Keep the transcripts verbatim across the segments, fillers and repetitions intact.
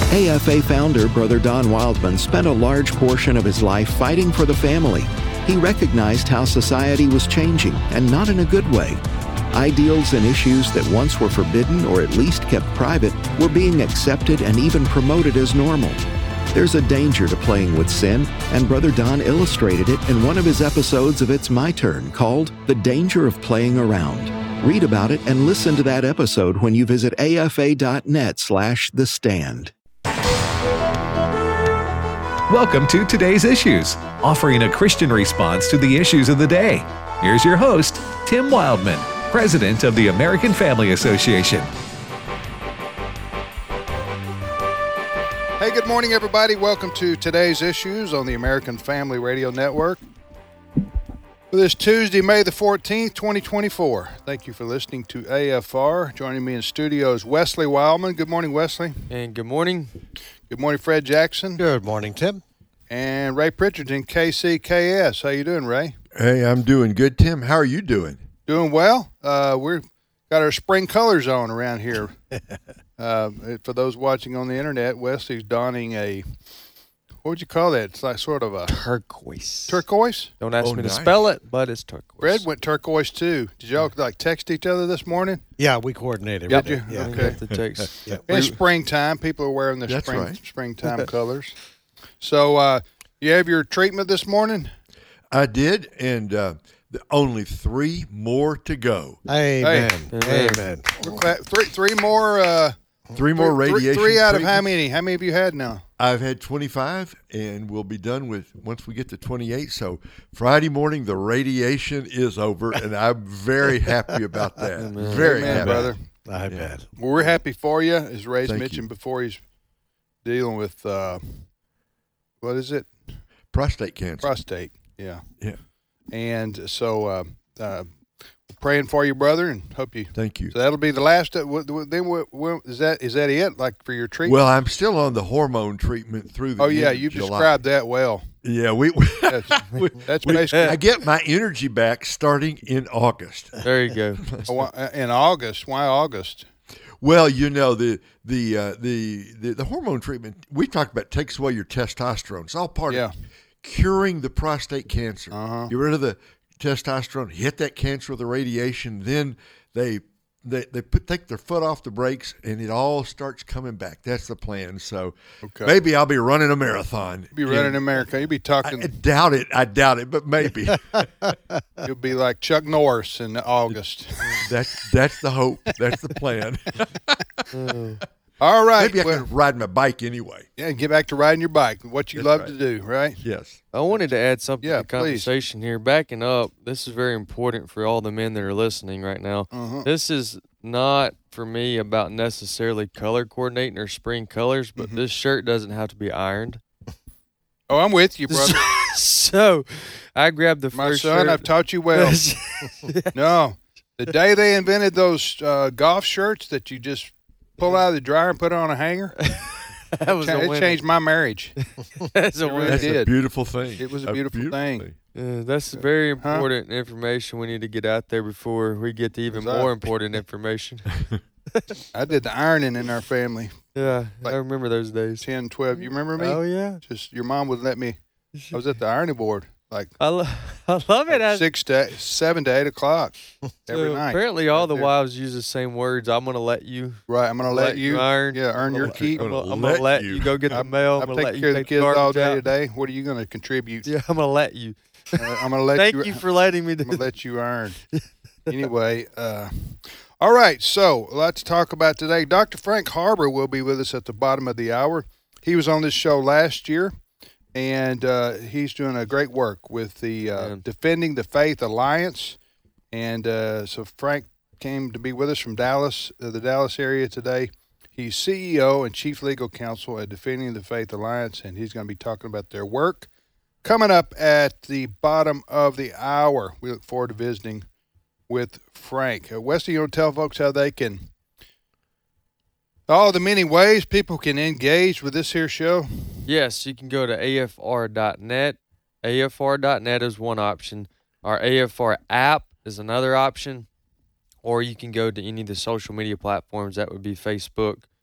A F A founder Brother Don Wildman spent a large portion of his life fighting for the family. He recognized how society was changing, and not in a good way. Ideals and issues that once were forbidden or at least kept private were being accepted and even promoted as normal. There's a danger to playing with sin, and Brother Don illustrated it in one of his episodes of It's My Turn called The Danger of Playing Around. Read about it and listen to that episode when you visit afa.net slash the stand. Welcome to Today's Issues, offering a Christian response to the issues of the day. Here's your host, Tim Wildman, President of the American Family Association. Hey, good morning, everybody. Welcome to Today's Issues on the American Family Radio Network. For this Tuesday, May the fourteenth, twenty twenty-four. Thank you for listening to A F R. Joining me in studio is Wesley Wildman. Good morning, Wesley. And good morning. Good morning, Fred Jackson. Good morning, Tim. And Ray Pritchardson, K C K S. How you doing, Ray? Hey, I'm doing good, Tim. How are you doing? Doing well. Uh, we've got our spring colors on around here. uh, for those watching on the internet, Wesley's donning a, what would you call that? It's like sort of a turquoise. Turquoise? Don't ask Oh, me nice. to spell it, but it's turquoise. Fred went turquoise too. Did y'all like text each other this morning? Yeah, we coordinated. Did with you? it. Yeah. Okay. The text. Yeah. It's springtime. People are wearing their That's spring right. springtime colors. So, uh, you have your treatment this morning? I did, and uh, the, only three more to go. Amen. Hey. Amen. We're cla- Three, three more. Uh, Three more three- radiation. Three out of how treatments. many? How many have you had now? I've had twenty-five, and we'll be done with once we get to twenty-eight. So Friday morning, the radiation is over, and I'm very happy about that. Amen. Very Amen, happy, brother. I Yeah. bet. Well, we're happy for you, as Ray's Thank mentioned you. before. He's dealing with uh, what is it? Prostate cancer. Prostate. Yeah. Yeah. And so, uh, uh, praying for you, brother, and hope you. Thank you. So that'll be the last. Uh, wh- wh- then wh- wh- is that is that it? Like for your treatment? Well, I'm still on the hormone treatment through the oh yeah, end of you've July. described that well. Yeah, we. we That's, that's we- basically. I get my energy back starting in August. There you go. Oh, why- in August. Why August? Well, you know the the, uh, the the the hormone treatment we talked about takes away your testosterone. It's all part Yeah. of curing the prostate cancer. Uh-huh. Get rid of the testosterone, hit that cancer with the radiation. Then they they they put take their foot off the brakes, and it all starts coming back. That's the plan. So Okay. maybe I'll be running a marathon. You'll be running America. You'll be I, talking. I doubt it. I doubt it, but maybe. You'll be like Chuck Norris in August. that's that's the hope. That's the plan. All right. Maybe I well, can ride my bike anyway. yeah, get back to riding your bike. What you That's love right. to do, right? Yes. I wanted to add something Yeah, to the conversation here. Backing up, this is very important for all the men that are listening right now. Uh-huh. This is not for me about necessarily color coordinating or spring colors, but Mm-hmm. this shirt doesn't have to be ironed. Oh, I'm with you, brother. So I grabbed the My first son, shirt. I've taught you well. No, the day they invented those uh, golf shirts that you just pull out of the dryer and put on a hanger, that was cha- a it winner. changed my marriage. That's a It really winner. That's did. a beautiful thing. It was a beautiful thing. Uh, that's very important information we need to get out there before we get to even Was I- more important information. I did the ironing in our family, Yeah, Like- I remember those days. ten, twelve. You remember me? Oh yeah, Just your mom would let me. I was at the ironing board like I, lo- I love it. I, six to seven to eight o'clock every so night. Apparently, all Right the there. wives use the same words. I'm gonna let you. Right, I'm gonna let, let you, you iron. yeah, earn your I'm keep. gonna, gonna I'm gonna let let you. you go get the mail. I'm, I'm gonna let taking you care of the take kids the all garbage day out. today. What are you gonna contribute? Yeah, I'm gonna let you. Uh, I'm gonna let Thank you. you for letting me do I'm gonna that. let you earn. Anyway, uh, all right. So a lot to talk about today. Doctor Frank Harbor will be with us at the bottom of the hour. He was on this show last year, and uh, he's doing a great work with the uh, Yeah. Defending the Faith Alliance. And uh, so Frank came to be with us from Dallas, uh, the Dallas area today. He's C E O and Chief Legal Counsel at Defending the Faith Alliance, and he's going to be talking about their work. Coming up at the bottom of the hour, we look forward to visiting with Frank. Uh, Wesley, you want to tell folks how they can, all the many ways people can engage with this here show? Yes, you can go to A F R dot net. A F R dot net is one option. Our A F R app is another option. Or you can go to any of the social media platforms. That would be Facebook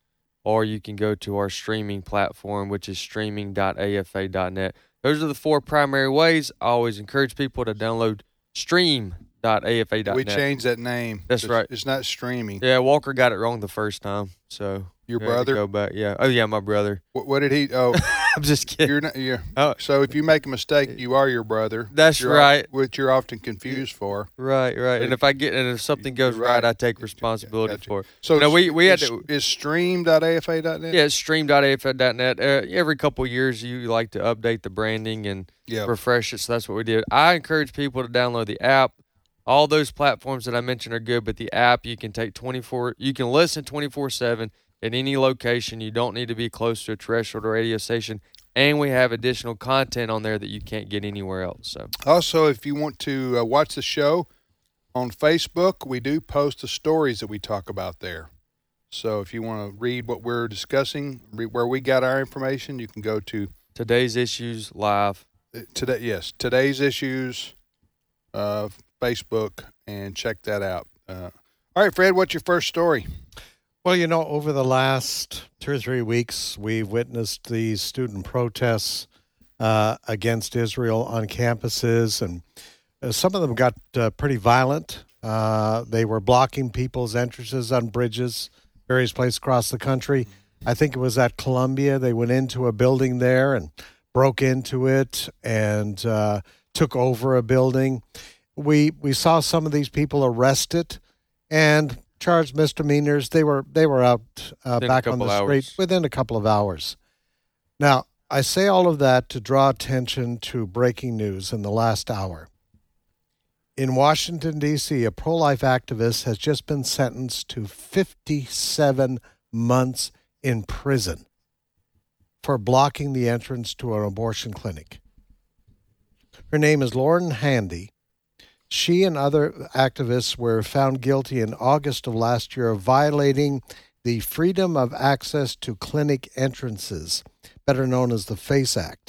or you can go to our streaming platform, which is streaming dot a f a dot net. Those are the four primary ways. I always encourage people to download stream dot a f a dot net. We changed that name. That's it's, right. It's not streaming. Yeah, Walker got it wrong the first time, so Your we had to brother? go back. Yeah. Oh yeah, my brother. What, what did he? Oh, I'm just kidding. you're not. You're, Oh. So if you make a mistake, you are your brother. That's You're right. Of, which you're often confused for. Right, right. And if I get and if something goes You're right, right. I take responsibility Gotcha. for it. So You know, we we had is, to. is stream dot a f a dot net? Yeah, it's stream dot a f a dot net. Uh, every couple of years, you like to update the branding and Yeah. refresh it. So that's what we did. I encourage people to download the app. All those platforms that I mentioned are good, but the app you can take twenty-four. You can listen twenty-four seven at any location. You don't need to be close to a terrestrial radio station, and we have additional content on there that you can't get anywhere else. So Also, if you want to uh, watch the show on Facebook, we do post the stories that we talk about there. So if you want to read what we're discussing, read where we got our information, you can go to today's issues live. uh, today. Yes, today's issues, uh, Facebook, and check that out. Uh, all right, Fred, what's your first story? Well, you know, over the last two or three weeks, we've witnessed these student protests uh, against Israel on campuses, and uh, some of them got uh, pretty violent. Uh, they were blocking people's entrances on bridges, various places across the country. I think it was at Columbia. They went into a building there and broke into it and uh, took over a building. We we saw some of these people arrested and charged misdemeanors. They were they were out uh, Within a back on couple the hours. street within a couple of hours. Now, I say all of that to draw attention to breaking news in the last hour. In Washington, D C, a pro-life activist has just been sentenced to fifty-seven months in prison for blocking the entrance to an abortion clinic. Her name is Lauren Handy. She and other activists were found guilty in August of last year of violating the Freedom of Access to Clinic Entrances, better known as the FACE Act.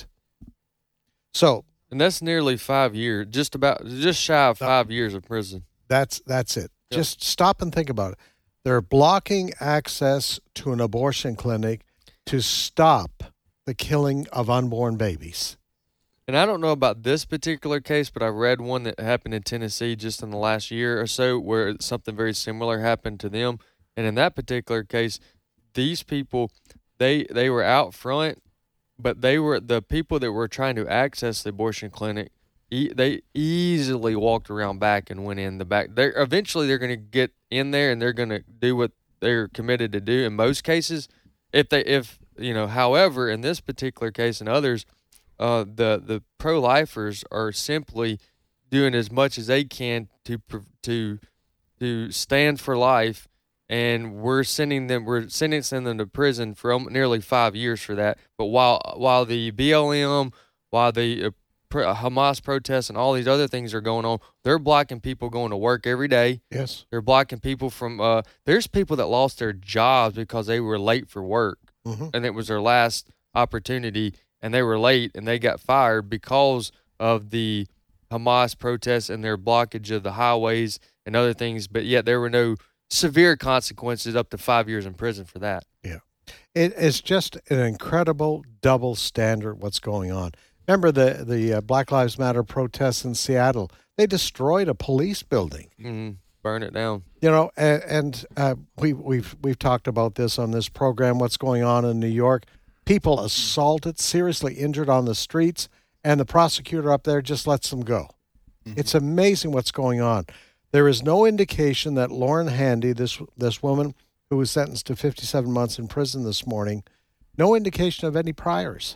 So And that's nearly five years, just about, just shy of five years of prison. that's that's it. Yep. Just stop and think about it. They're blocking access to an abortion clinic to stop the killing of unborn babies. And I don't know about this particular case, but I read one that happened in Tennessee just in the last year or so where something very similar happened to them. And in that particular case, these people, they they were out front, but they were the people that were trying to access the abortion clinic. E- they easily walked around back and went in the back. They eventually they're going to get in there and they're going to do what they're committed to do. In most cases, if they if you know, however, in this particular case and others. Uh, the the pro-lifers are simply doing as much as they can to to to stand for life, and we're sending them we're sentencing them to prison for um, nearly five years for that. But while while the B L M, while the uh, pro, Hamas protests and all these other things are going on, they're blocking people going to work every day. Yes. They're blocking people from. Uh, there's people that lost their jobs because they were late for work, Mhm. and it was their last opportunity. And they were late and they got fired because of the Hamas protests and their blockage of the highways and other things. But yet there were no severe consequences up to five years in prison for that. Yeah. It is just an incredible double standard what's going on. Remember the, the uh, Black Lives Matter protests in Seattle? They destroyed a police building. Mm-hmm. Burn it down. You know, and, and uh, we, we've, we've talked about this on this program, what's going on in New York. People assaulted, seriously injured on the streets, and the prosecutor up there just lets them go. Mm-hmm. It's amazing what's going on. There is no indication that Lauren Handy, this this woman who was sentenced to fifty-seven months in prison this morning, no indication of any priors.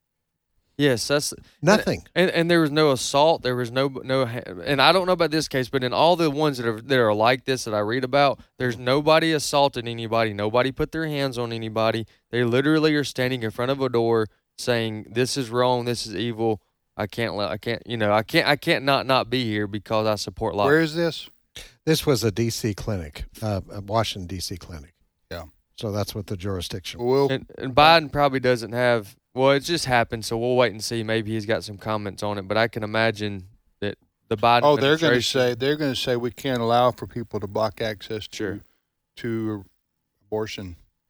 Yes, that's Nothing. And, and and there was no assault. There was no no. And I don't know about this case, but in all the ones that are that are like this that I read about, there's nobody assaulted anybody. Nobody put their hands on anybody. They literally are standing in front of a door saying, "This is wrong. This is evil. I can't let. I can't. You know. I can't. I can't not not be here because I support life." Where is this? This was a D C clinic, uh, a Washington, D C clinic. Yeah. So that's what the jurisdiction was. We'll, And, and Biden probably doesn't have. Well, it just happened, so we'll wait and see. Maybe he's got some comments on it, but I can imagine that the Biden. oh, they're going to administration- say they're going to say we can't allow for people to block access to Sure. to abortion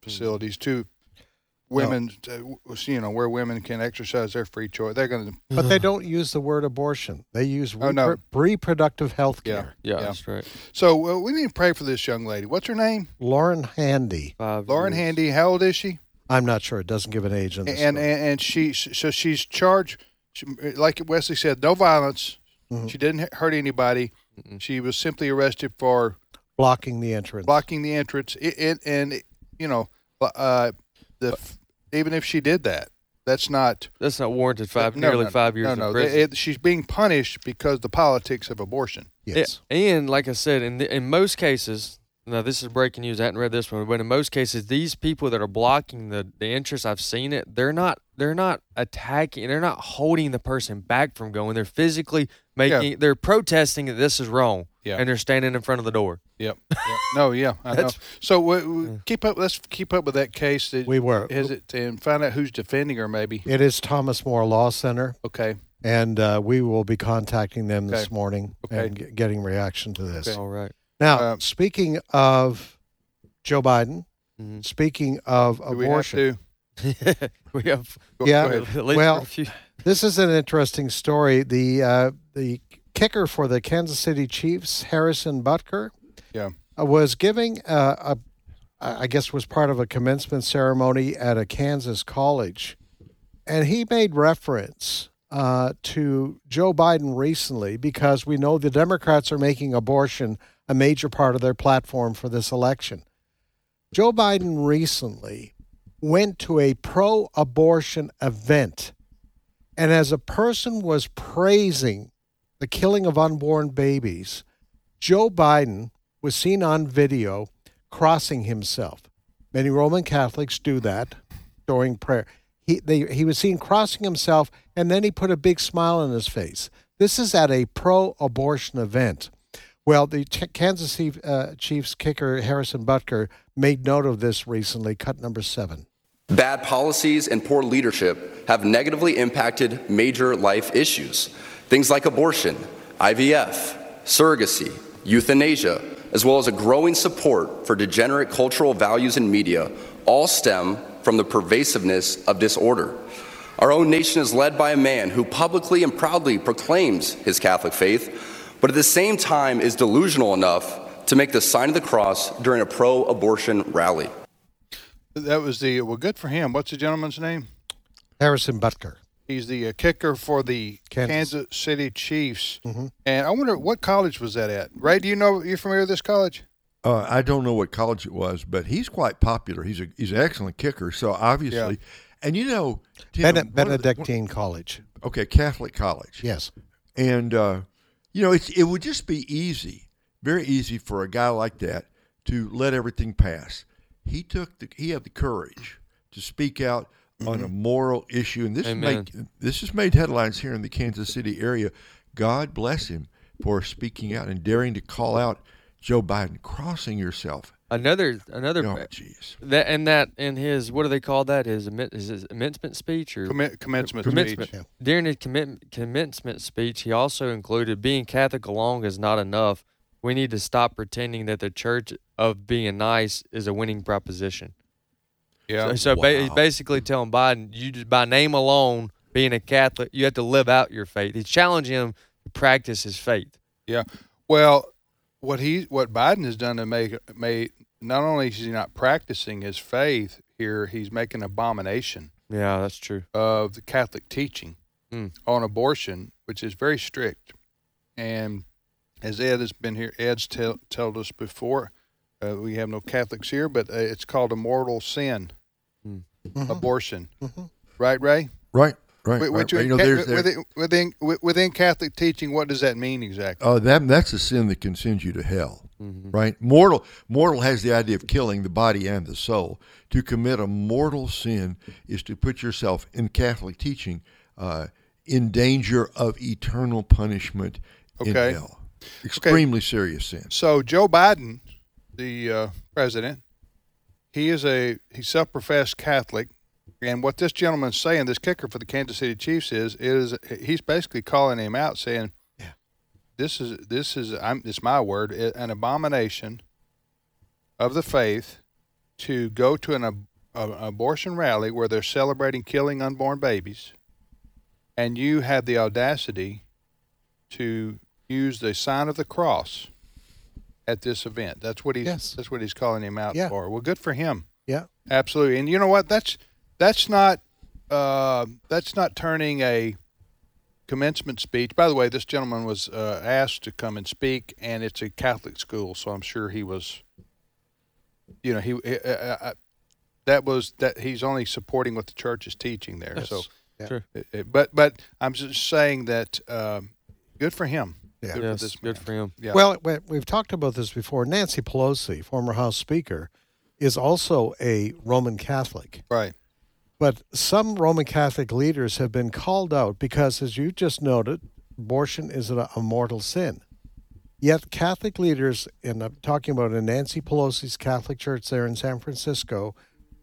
facilities to women, no. uh, you know, where women can exercise their free choice. They're going to, but they don't use the word abortion. They use oh, no. reproductive health care. Yeah, yeah, yeah, that's right. So uh, we need to pray for this young lady. What's her name? Lauren Handy. Five Lauren years. Handy. How old is she? I'm not sure. It doesn't give an age in the and, and story. and she so she's charged, she, like Wesley said, no violence. Mm-hmm. She didn't hurt anybody. Mm-hmm. She was simply arrested for blocking the entrance. Blocking the entrance. It, it and it, you know, uh, the even if she did that, that's not that's not warranted. Five no, nearly no, five years no, in no. prison. It, she's being punished because the politics of abortion. Yes, it, and like I said, in the, in most cases. Now, this is breaking news. I hadn't read this one, but in most cases, these people that are blocking the, the entrance, I've seen it. They're not they're not attacking. They're not holding the person back from going. They're physically making. Yeah. They're protesting that this is wrong. Yeah. And they're standing in front of the door. Yep. yep. No. Yeah. I know. So we, we keep up. Let's keep up with that case. That, we were. Is it and find out who's defending her? Maybe it is Thomas More Law Center. Okay. And uh, we will be contacting them okay. this morning okay. and get, getting reaction to this. Okay. All right. Now, uh, speaking of Joe Biden, mm-hmm. speaking of Do abortion, we have, we have go, yeah. Go well, this is an interesting story. The uh, the kicker for the Kansas City Chiefs, Harrison Butker, yeah, uh, was giving uh, a, I guess was part of a commencement ceremony at a Kansas college, and he made reference uh, to Joe Biden recently because we know the Democrats are making abortion a major part of their platform for this election. Joe Biden recently went to a pro-abortion event, and as a person was praising the killing of unborn babies, Joe Biden was seen on video crossing himself. Many Roman Catholics do that during prayer. He, they, he was seen crossing himself, and then he put a big smile on his face. This is at a pro-abortion event. Well, the T- Kansas City uh, Chiefs kicker Harrison Butker made note of this recently, cut number seven. Bad policies and poor leadership have negatively impacted major life issues. Things like abortion, I V F, surrogacy, euthanasia, as well as a growing support for degenerate cultural values in media, all stem from the pervasiveness of disorder. Our own nation is led by a man who publicly and proudly proclaims his Catholic faith, but at the same time is delusional enough to make the sign of the cross during a pro-abortion rally. That was the, well, good for him. What's the gentleman's name? Harrison Butker. He's the uh, kicker for the Kansas, Kansas City Chiefs. Mm-hmm. And I wonder, what college was that at? Ray, do you know, you're familiar with this college? Uh, I don't know what college it was, but he's quite popular. He's a he's an excellent kicker, so obviously. Yeah. And you know, Tim, Bene- Benedictine the, College. Okay, Catholic college. Yes. And, uh, you know, it's, it would just be easy, very easy for a guy like that to let everything pass. He took the, he had the courage to speak out mm-hmm. on a moral issue, and this is made, this has made headlines here in the Kansas City area. God bless him for speaking out and daring to call out Joe Biden, crossing yourself. Another another oh, jeez. That and that in his, what do they call that? His is his commencement speech or Comm- commencement, commencement speech. Yeah. During his commit, commencement speech, he also included being Catholic alone is not enough. We need to stop pretending that the church of being nice is a winning proposition. Yeah. So, so wow. ba- he's basically telling Biden, you just by name alone, being a Catholic, you have to live out your faith. He's challenging him to practice his faith. Yeah. Well, what he what Biden has done to make made not only is he not practicing his faith here, he's making an abomination. Yeah, that's true. Of the Catholic teaching mm. on abortion, which is very strict. And as Ed has been here, Ed's tell, told us before, uh, we have no Catholics here, but uh, it's called a mortal sin, mm. mm-hmm. abortion. Mm-hmm. Right, Ray? Right. Right, Which, right, you, right. You know, there's, within, within within Catholic teaching, what does that mean exactly? Oh, that that's a sin that can send you to hell, mm-hmm. right? Mortal mortal has the idea of killing the body and the soul. To commit a mortal sin is to put yourself, in Catholic teaching, uh, in danger of eternal punishment in okay. hell. Extremely okay. serious sin. So Joe Biden, the uh, president, he is a he's self-professed Catholic. And what this gentleman's saying, this kicker for the Kansas City Chiefs is, is he's basically calling him out, saying, yeah. "This is this is I'm it's my word, an abomination of the faith to go to an ab- a, abortion rally where they're celebrating killing unborn babies, and you have the audacity to use the sign of the cross at this event. That's what he's Yes. that's what he's calling him out Yeah. for. Well, good for him. Yeah. Absolutely. And you know what? That's that's not uh, that's not turning a commencement speech. By the way, this gentleman was uh, asked to come and speak, and it's a Catholic school, so I'm sure he was. You know, he uh, uh, that was that he's only supporting what the church is teaching there. Yes. So, Yeah. Sure. it, it- but but I'm just saying that um, good for him. Yeah. Good Yes, for this good man. for him. Yeah. Well, we- we've talked about this before. Nancy Pelosi, former House Speaker, is also a Roman Catholic. right. But some Roman Catholic leaders have been called out because, as you just noted, abortion is a, a mortal sin. Yet Catholic leaders, and I'm talking about in Nancy Pelosi's Catholic Church there in San Francisco,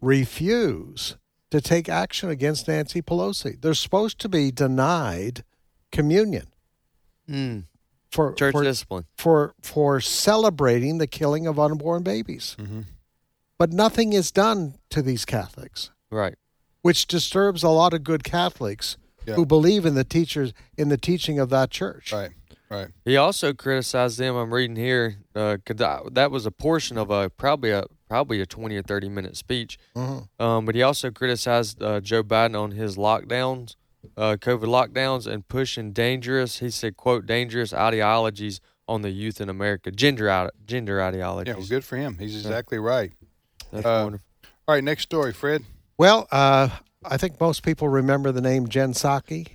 refuse to take action against Nancy Pelosi. They're supposed to be denied communion Mm. for Church for, discipline. for for celebrating the killing of unborn babies. Mhm. But nothing is done to these Catholics, Right. which disturbs a lot of good Catholics Yeah. who believe in the teachers in the teaching of that church. Right. Right. He also criticized them. I'm reading here because that was a portion of a probably a probably a twenty or thirty minute speech. Mhm. Um, but he also criticized uh, Joe Biden on his lockdowns, uh, COVID lockdowns, and pushing dangerous. He said, "quote dangerous ideologies on the youth in America, gender ide- gender ideologies." Yeah. Well, good for him. He's exactly right. That's Uh, wonderful. All right. Next story, Fred. Well, uh, I think most people remember the name Jen Psaki.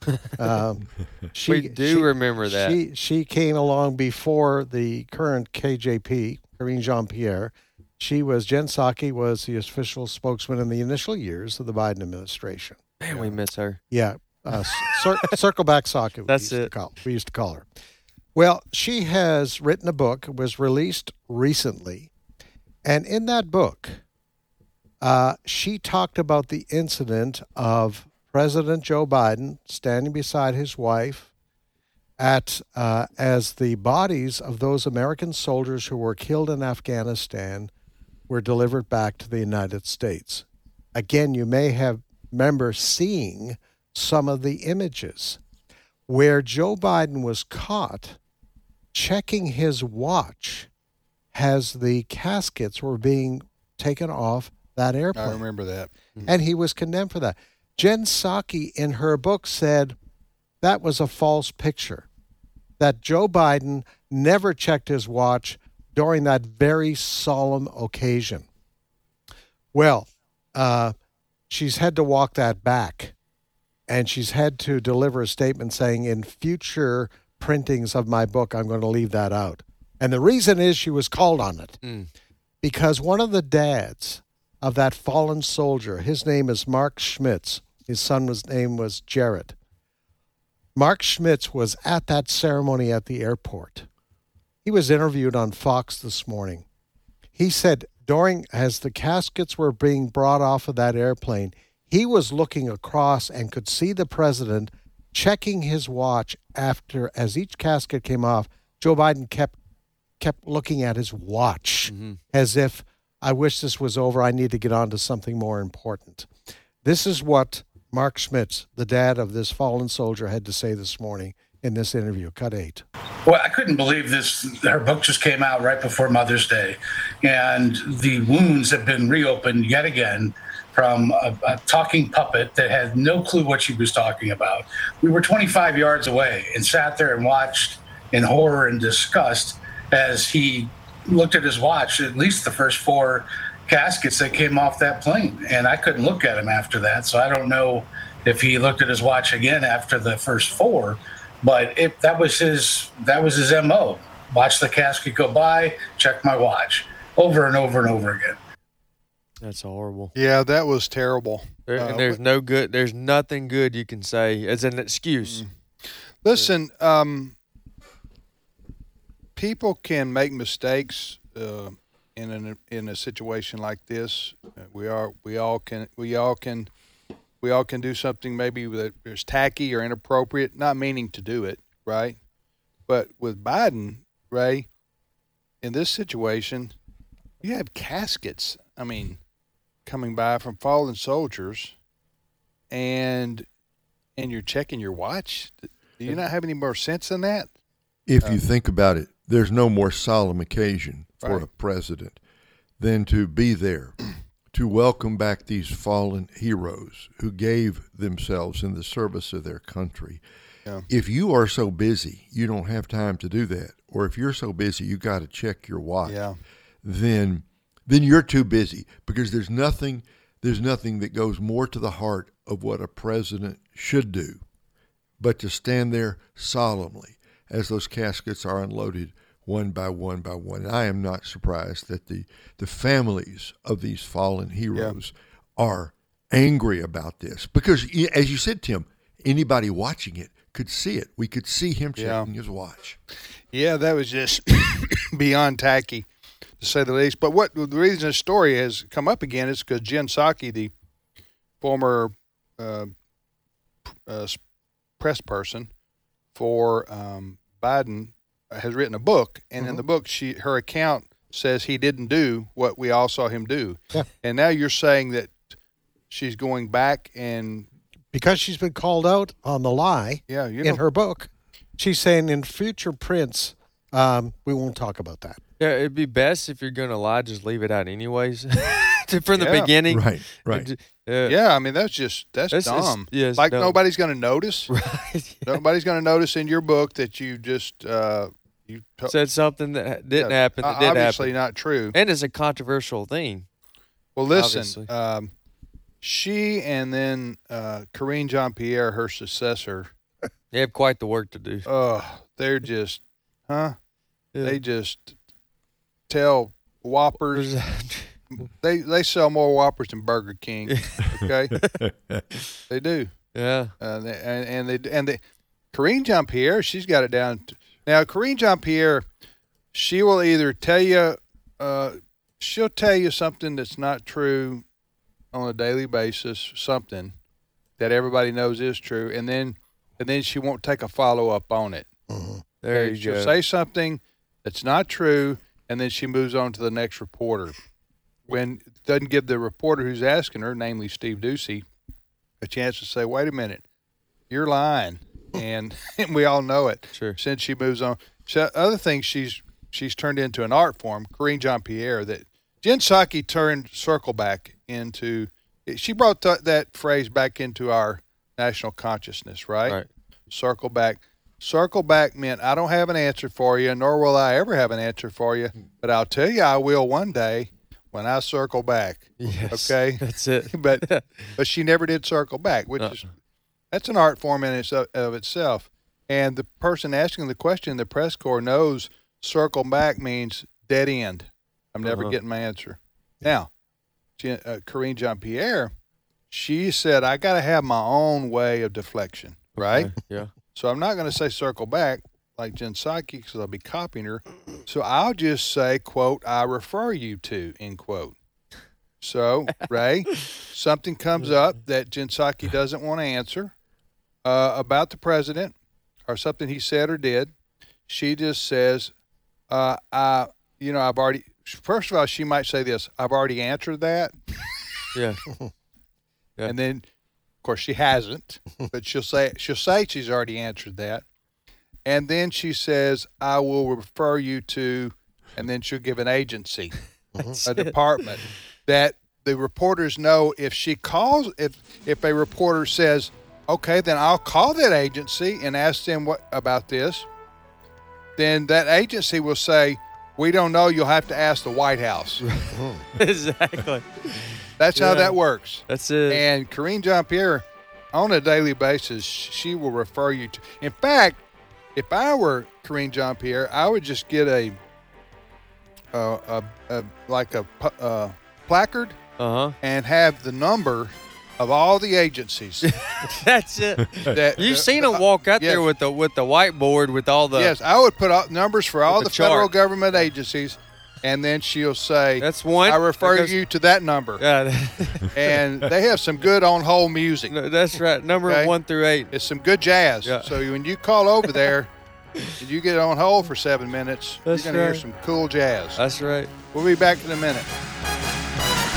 Um, she, We do she- remember that. She she came along before the current K J P, Karine Jean-Pierre. She was Jen Psaki was the official spokesman in the initial years of the Biden administration. Man, we miss her. Yeah, uh, cir- circle back Psaki. we That's used to it. call- we used to call her. Well, she has written a book. It was released recently, and in that book, uh, she talked about the incident of President Joe Biden standing beside his wife at uh, as the bodies of those American soldiers who were killed in Afghanistan were delivered back to the United States. Again, you may have remember seeing some of the images where Joe Biden was caught checking his watch as the caskets were being taken off that airplane. I remember that. And he was condemned for that. Jen Psaki, in her book, said that was a false picture, that Joe Biden never checked his watch during that very solemn occasion. Well, uh, she's had to walk that back, and she's had to deliver a statement saying, in future printings of my book, I'm going to leave that out. And the reason is she was called on it. Mm. Because one of the dads of that fallen soldier, his name is Mark Schmitz. His son was name was Jared. Mark Schmitz was at that ceremony at the airport. He was interviewed on Fox this morning. He said during, as the caskets were being brought off of that airplane, he was looking across and could see the president checking his watch after, as each casket came off, Joe Biden kept kept looking at his watch Mm-hmm. as if, I wish this was over. I need to get on to something more important. This is what Mark Schmitz, the dad of this fallen soldier, had to say this morning in this interview. Cut eight. Well, I couldn't believe this. Her book just came out right before Mother's Day, and the wounds have been reopened yet again from a, a talking puppet that had no clue what she was talking about. We were twenty-five yards away and sat there and watched in horror and disgust as he looked at his watch, at least the first four caskets that came off that plane. And I couldn't look at him after that. So I don't know if he looked at his watch again after the first four, but it, that was his, that was his M O. Watch the casket go by, check my watch over and over and over again. That's horrible. Yeah, that was terrible. There, Uh, and there's no good. There's nothing good you can say as an excuse. Listen, um, people can make mistakes uh, in an, in a situation like this. Uh, We are we all can we all can we all can do something maybe that is tacky or inappropriate, not meaning to do it, right? But with Biden, Ray, in this situation, you have caskets I mean, coming by from fallen soldiers, and and you're checking your watch. Do you not have any more sense than that? If you think about it, there's no more solemn occasion for Right. a president than to be there, to welcome back these fallen heroes who gave themselves in the service of their country. Yeah. If you are so busy you don't have time to do that, or if you're so busy you got to check your watch, Yeah. then then you're too busy, because there's nothing there's nothing that goes more to the heart of what a president should do but to stand there solemnly as those caskets are unloaded one by one by one. And I am not surprised that the, the families of these fallen heroes are angry about this, because, y- as you said, Tim, anybody watching it could see it. We could see him Yeah. checking his watch. Yeah, that was just beyond tacky, to say the least. But what the reason this story has come up again is because Jen Psaki, the former uh, uh, press person for um, Biden, has written a book, and in the book, she her account says he didn't do what we all saw him do. Yeah. And now you're saying that she's going back and Because she's been called out on the lie yeah, you know, in her book, she's saying in future prints, um, we won't talk about that. Yeah, it'd be best if you're gonna lie, just leave it out anyways, from the Yeah. beginning. Right, right. Uh, yeah, I mean that's just that's, That's just- dumb. yeah, it's like dumb. nobody's going to notice. Right. Nobody's going to notice in your book that you just uh, you to- Said something that ha- didn't yeah, happen. That o- did obviously happen. not true. And it's a controversial thing. Well, listen, obviously. um, she and then uh, Karine Jean-Pierre, her successor, They have quite the work to do. uh, they're just, huh? Yeah. They just tell Whoppers. they they sell more Whoppers than Burger King. Okay, they do. yeah. Uh, they, and, and they and they, Karine Jean-Pierre, she's got it down. To, now, Karine Jean-Pierre, she will either tell you, uh, she'll tell you something that's not true on a daily basis, something that everybody knows is true, and then and then she won't take a follow up on it. There you She'll go. say something that's not true, and then she moves on to the next reporter. When doesn't give the reporter who's asking her, namely Steve Ducey, a chance to say, "Wait a minute, you're lying," and, and we all know it. Sure. Since she moves on, so other things she's she's turned into an art form. Karine Jean-Pierre, that Jen Psaki turned circle back into. She brought th- that phrase back into our national consciousness, right? Right. Circle back. Circle back meant I don't have an answer for you, nor will I ever have an answer for you, but I'll tell you I will one day when I circle back. Yes. Okay? That's it. but but she never did circle back, which is that's an art form in its, of itself. And the person asking the question, the press corps knows circle back means dead end. I'm never Uh-huh. getting my answer. Now, Jen, uh, Karine Jean-Pierre, she said, I got to have my own way of deflection, right? Okay, Yeah. So I'm not going to say circle back like Jen Psaki because I'll be copying her. So I'll just say, quote, I refer you to, end quote. So, Ray, something comes up that Jen Psaki doesn't want to answer uh, about the president or something he said or did. She just says, uh, I, you know, I've already, first of all, she might say this, I've already answered that. Yeah. Yeah. And then, of course, she hasn't, but she'll say she'll say she's already answered that. And then she says, I will refer you to, and then she'll give an agency, a department, that the reporters know if she calls, if if a reporter says, okay, then I'll call that agency and ask them what about this, then that agency will say, we don't know, you'll have to ask the White House. Exactly. That's how Yeah. that works. That's it. And Karine Jean-Pierre, on a daily basis, she will refer you to. In fact, if I were Karine Jean-Pierre, I would just get a, uh, a, a like a pu- uh, placard Uh huh. and have the number of all the agencies. That's it. that You've uh, seen them uh, walk out yes. there with the with the whiteboard with all the. yes, I would put all, numbers for all With the, the federal chart. government agencies, and then she'll say, That's one. I refer That goes- you to that number. Yeah. And they have some good on-hold music. No, that's right. Number Okay. one through eight. It's some good jazz. Yeah. So when you call over there and you get on hold for seven minutes, That's you're going to right. hear some cool jazz. That's right. We'll be back in a minute.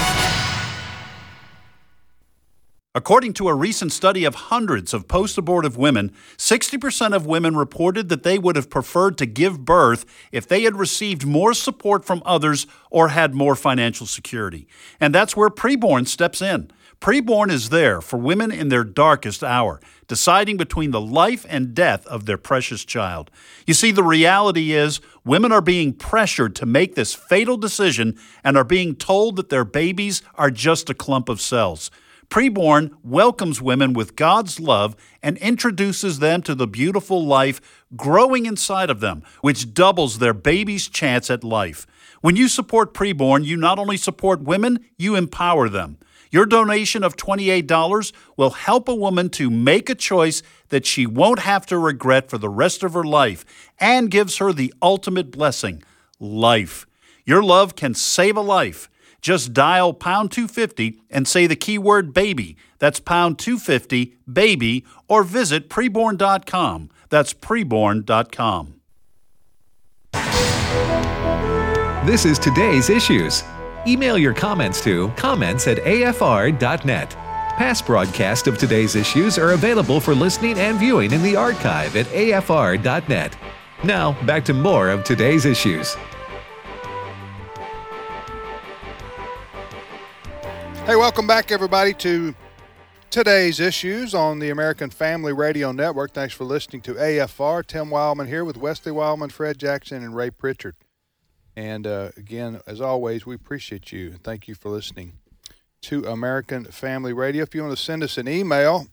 According to a recent study of hundreds of post-abortive women, sixty percent of women reported that they would have preferred to give birth if they had received more support from others or had more financial security. And that's where Preborn steps in. Preborn is there for women in their darkest hour, deciding between the life and death of their precious child. You see, the reality is women are being pressured to make this fatal decision and are being told that their babies are just a clump of cells. Preborn welcomes women with God's love and introduces them to the beautiful life growing inside of them, which doubles their baby's chance at life. When you support Preborn, you not only support women, you empower them. Your donation of twenty-eight dollars will help a woman to make a choice that she won't have to regret for the rest of her life and gives her the ultimate blessing, life. Your love can save a life. Just dial pound two fifty and say the keyword baby. That's pound two fifty, baby, or visit preborn dot com. That's preborn dot com. This is Today's Issues. Email your comments to comments at a f r dot net. Past broadcasts of Today's Issues are available for listening and viewing in the archive at a f r dot net. Now, back to more of Today's Issues. Hey, welcome back, everybody, to Today's Issues on the American Family Radio Network. Thanks for listening to A F R. Tim Wildman here with Wesley Wildman, Fred Jackson, and Ray Pritchard. And uh, again, as always, we appreciate you. Thank you for listening to American Family Radio. If you want to send us an email,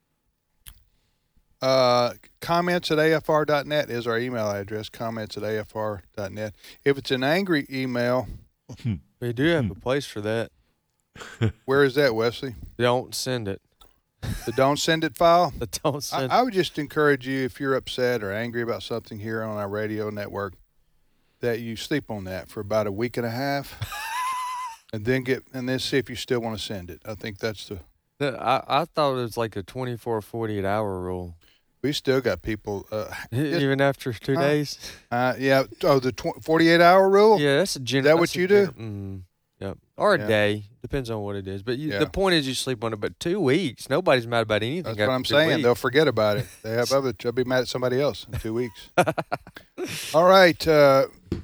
uh, comments at a f r dot net is our email address, comments at a f r dot net. If it's an angry email, we do have a place for that. Where is that, Wesley? Don't send it. The don't send it file? The don't send I, I would just encourage you, if you're upset or angry about something here on our radio network, that you sleep on that for about a week and a half, and then get and then see if you still want to send it. I think that's the. I, I thought it was like a twenty-four, forty-eight hour rule. We still got people. Uh, Even just, after two uh, days? Uh, yeah. Oh, the tw- forty-eight hour rule? Yeah, that's a general. Is that what you do? Mm-hmm. Yep. Or a yeah. day. Depends on what it is. But you, yeah. the point is you sleep on it. But two weeks, nobody's mad about anything. That's what I'm saying. Weeks. They'll forget about it. They have other. They'll be mad at somebody else in two weeks. All right. Uh,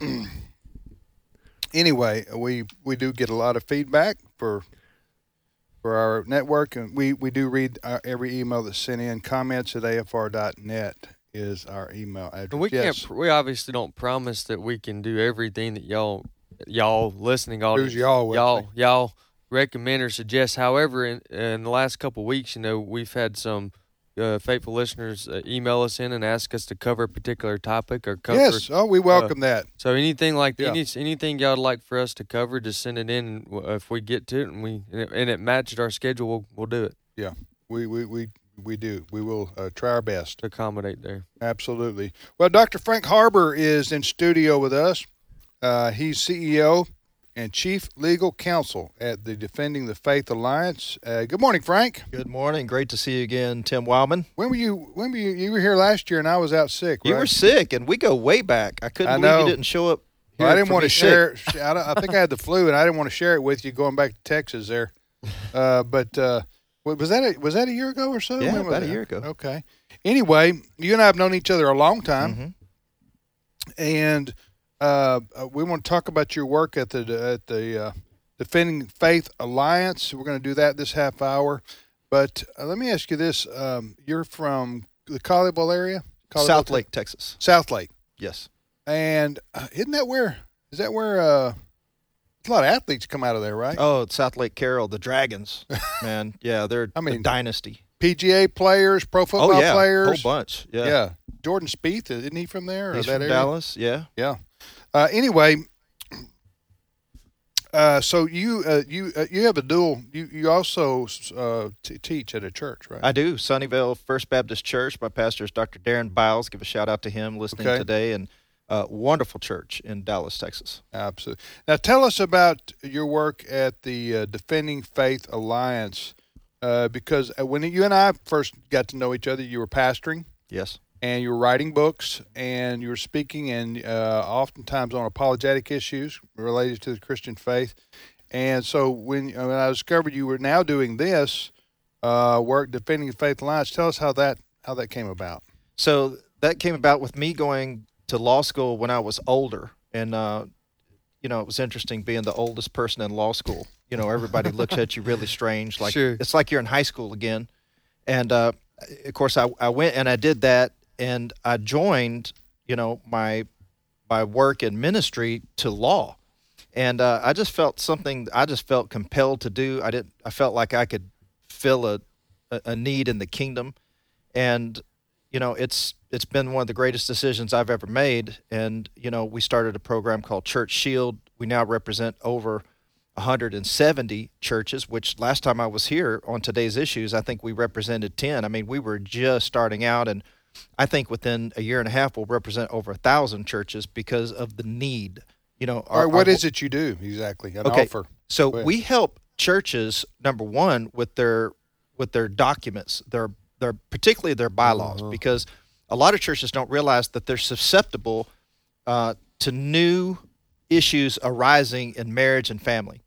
anyway, we we do get a lot of feedback for for our network, and we, we do read our, every email that's sent in. Comments at a f r dot net is our email address. And we yes. can't. We obviously don't promise that we can do everything that y'all y'all listening audience Who's y'all? Y'all y'all recommend or suggest. However, in, in the last couple of weeks, you know, we've had some uh, faithful listeners uh, email us in and ask us to cover a particular topic or cover. Yes. Oh, we welcome uh, that. So anything like yeah. any, anything y'all'd like for us to cover, just send it in. And if we get to it and we and it, and it matched our schedule, we'll, we'll do it. Yeah, we we we, we do. We will uh, try our best to accommodate there. Absolutely. Well, Doctor Frank Harbor is in studio with us. Uh, he's C E O and Chief Legal Counsel at the Defending the Faith Alliance. Uh, good morning, Frank. Good morning. Great to see you again, Tim Wildman. When were you? When were you? You were here last year, and I was out sick. You right? were sick, and we go way back. I couldn't I believe know. you didn't show up. Here well, I didn't want to share. Sick. I, don't, I think I had the flu, and I didn't want to share it with you going back to Texas there. Uh, but uh, was that a, was that a year ago or so? Yeah, when was about that? a year ago. Okay. Anyway, you and I have known each other a long time, mm-hmm. and uh, we want to talk about your work at the at the uh, Defending Faith Alliance. We're going to do that this half hour. But uh, let me ask you this: um, you're from the Colleyville area, Colleyville, South Lake, Texas. South Lake. Yes. And uh, isn't that where? Is that where? Uh, a lot of athletes come out of there, right? Oh, South Lake Carroll, the Dragons, man. Yeah, they're I mean, a dynasty. P G A players, pro football oh, yeah. players, a whole bunch. Yeah. Yeah. Jordan Spieth, isn't he from there? He's or that from area? Dallas. Yeah. Yeah. Uh, anyway, uh, so you uh, you uh, you have a dual. You you also uh, t- teach at a church, right? I do. Sunnyvale First Baptist Church. My pastor is Doctor Darren Biles. Give a shout out to him listening okay. today. And uh, wonderful church in Dallas, Texas. Absolutely. Now tell us about your work at the uh, Defending Faith Alliance, uh, because when you and I first got to know each other, you were pastoring. Yes. And you were writing books, and you were speaking, and uh, oftentimes on apologetic issues related to the Christian faith. And so when, when I discovered you were now doing this, uh, work defending the Faith Alliance. Tell us how that how that came about. So that came about with me going to law school when I was older, and uh, you know, it was interesting being the oldest person in law school. You know, everybody looks at you really strange, like Sure. it's like you're in high school again. And uh, of course, I, I went and I did that, and I joined, you know, my my work in ministry to law, and uh, I just felt something. I just felt compelled to do. I didn't. I felt like I could fill a a, a need in the kingdom, and you know, it's it's been one of the greatest decisions I've ever made. And you know, we started a program called Church Shield. We now represent over one hundred seventy churches, which last time I was here on Today's Issues, I think we represented ten. I mean, we were just starting out, and I think within a year and a half, we'll represent over a thousand churches because of the need. You know, All our, right, what our, is it you do exactly? An okay, offer. so Go ahead. we help churches, number one, with their with their documents, their their particularly their bylaws, Uh-huh. because a lot of churches don't realize that they're susceptible uh, to new issues arising in marriage and family.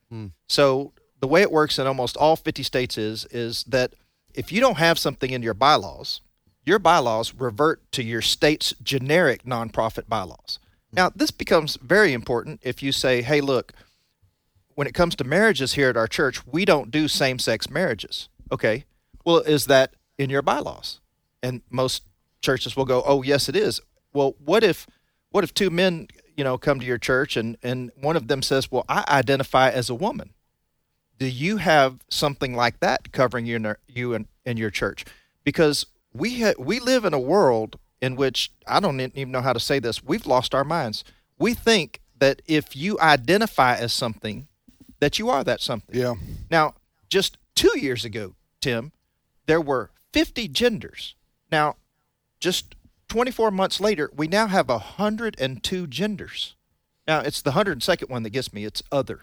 So the way it works in almost all fifty states is is that if you don't have something in your bylaws, your bylaws revert to your state's generic nonprofit bylaws. Now, this becomes very important if you say, hey, look, when it comes to marriages here at our church, we don't do same-sex marriages. Okay, well, is that in your bylaws? And most churches will go, oh, yes, it is. Well, what if what if two men, you know, come to your church and, and one of them says, well, I identify as a woman. Do you have something like that covering you in, you in, in your church? Because we ha- we live in a world in which, I don't even know how to say this, we've lost our minds. We think that if you identify as something, that you are that something. Yeah. Now, just two years ago, Tim, there were fifty genders. Now, just twenty-four months later, we now have one hundred two genders. Now, it's the one hundred second one that gets me. It's other.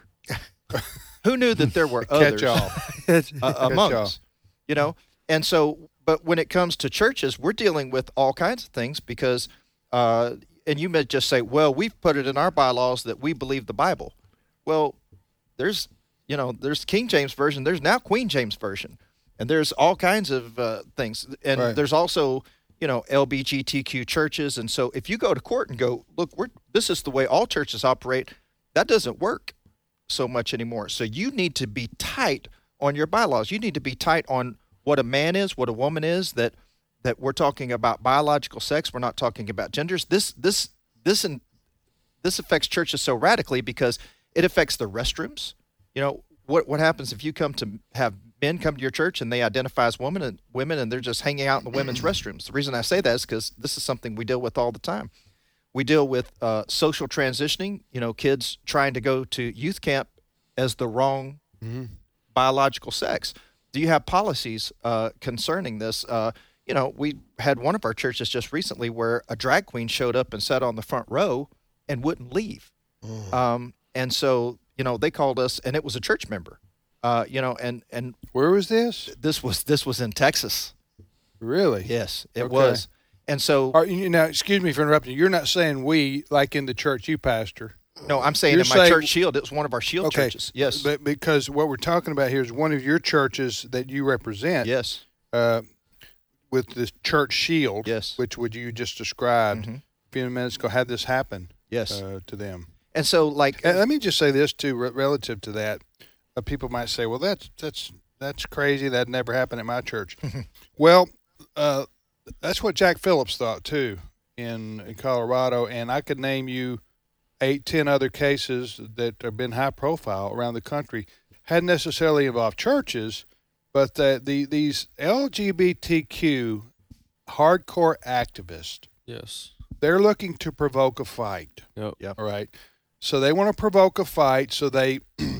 Who knew that there were others Catch-all. uh, among Catch-all. us? You know, and so, but when it comes to churches, we're dealing with all kinds of things because, uh, and you may just say, well, we've put it in our bylaws that we believe the Bible. Well, there's, you know, there's King James Version. There's now Queen James Version. And there's all kinds of uh, things. And Right. there's also, you know, L G B T Q churches. And so if you go to court and go, look, we're, this is the way all churches operate, that doesn't work so much anymore. So you need to be tight on your bylaws. You need to be tight on what a man is, what a woman is, that that we're talking about biological sex. We're not talking about genders. This this this and this affects churches so radically because it affects the restrooms. You know, what what happens if you come to have men come to your church and they identify as women and women and they're just hanging out in the women's restrooms? The reason I say that is because this is something we deal with all the time. We deal with uh, social transitioning, you know, kids trying to go to youth camp as the wrong biological sex. Do you have policies uh, concerning this? Uh, you know, we had one of our churches just recently where a drag queen showed up and sat on the front row and wouldn't leave. Um, and so, you know, they called us, and it was a church member. Uh, you know, and and Where was this? this was this was in Texas. Really? Yes, it Okay. was. And so, Are you now? Excuse me for interrupting. You're not saying we like in the church you pastor. no, I'm saying You're in my saying- church Shield, it was one of our Shield Okay. churches. Yes, But because what we're talking about here is one of your churches that you represent. yes, Uh, with the church Shield. Yes. Which would you just described Mhm. a few minutes ago had this happen. yes. Uh, to them. and so, like, And let me just say this too, re- relative to that. Uh, people might say, "Well, that's that's that's crazy. That never happened at my church." Well, uh, that's what Jack Phillips thought too in, in Colorado, and I could name you eight, ten other cases that have been high profile around the country. Hadn't necessarily involved churches, but the, the these L G B T Q hardcore activists, Yes. they're looking to provoke a fight. Yep. Yep. All right. So they want to provoke a fight, so they